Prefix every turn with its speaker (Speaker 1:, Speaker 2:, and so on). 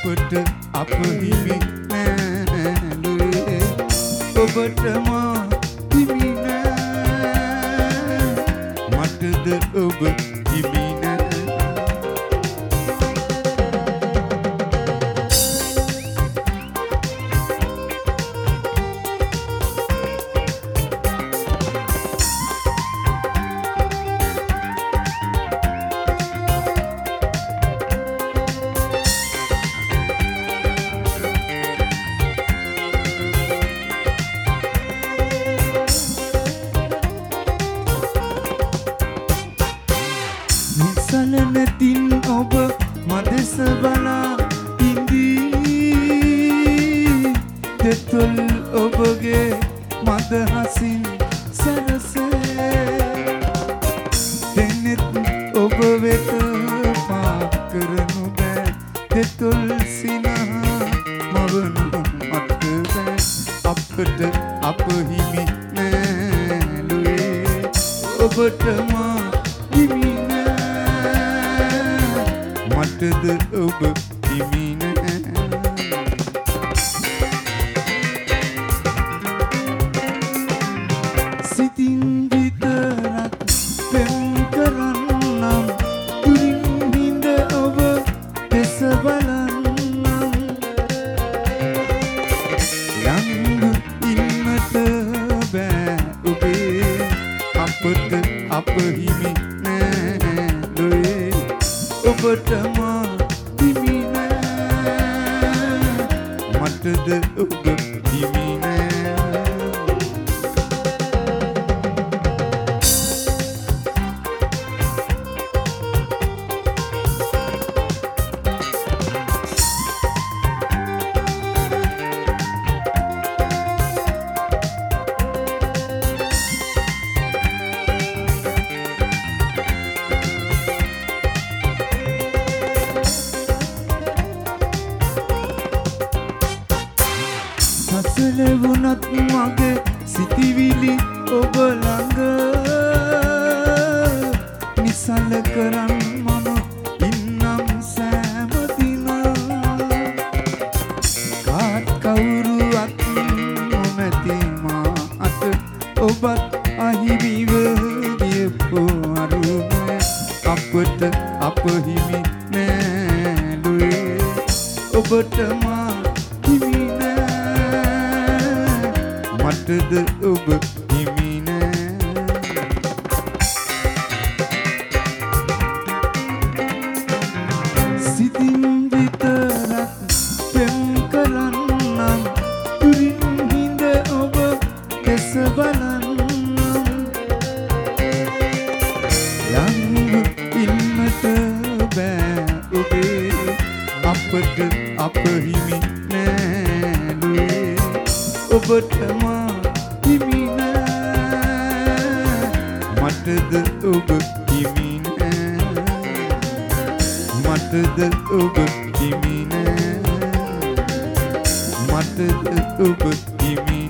Speaker 1: අපට අප හිමි නෑලුවේ ඔබට මා හිමි නෑ මටද ඔබ හිමි නෑ සලනතින් ඔබ මදෙස බලා ඉඳී දෙතොල් ඔබගේ මදහසින් සැරසේ දෙනෙත් ඔබ වෙත පා කරනු බෑ දෙතොල් සිනහ මවනු මත බෑ අපට අප හිමි නෑලුවේ ඔබට මා හිමි මටද ඔබ හිමි නෑ සිතින් විතරක් පෙම් කරන්නම් දුරින් හිඳ ඔබ දෙස බලන්නම් ළඟ ඉන්නට බෑ ඔබේ අපට අප හිමි නෑ ලොවේ ඔබට මා හිමි නෑ මටද ඔබ හිමි නෑ සසලවුණත් මගේ සිතිවිලි ඔබ ළඟ නිසල කරන් මම ඉන්නම් සෑම දින කාත් කවුරුවත් නොමැති මාට ඔබත් අහිමිව ගියපු අරුමය අපට අප හිමි නෑලුවේ ඔබට මා හිමි මටද ඔබ හිමි නෑ සිතින් විතරක් පෙම් කරන්නම් දුරින් හිඳ ඔබ දෙස බලන්නම් ළඟ ඉන්නට බෑ ඔබේ අපට අප හිමි නෑලුවේ ඔබට මා හිමි නෑ මටද ඔබ හිමි නෑ මටද ඔබ හිමි නෑ මටද ඔබ හිමි